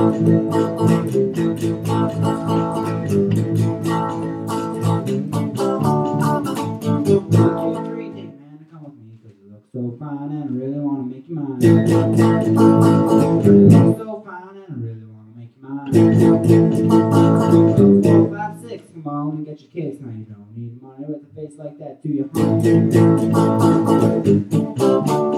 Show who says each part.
Speaker 1: So fine and I really wanna make you mine. You look so fine and I really wanna make you mine. 4, 5, 6, come on and get your kicks. Now you don't need money with a face like that, do you, honey?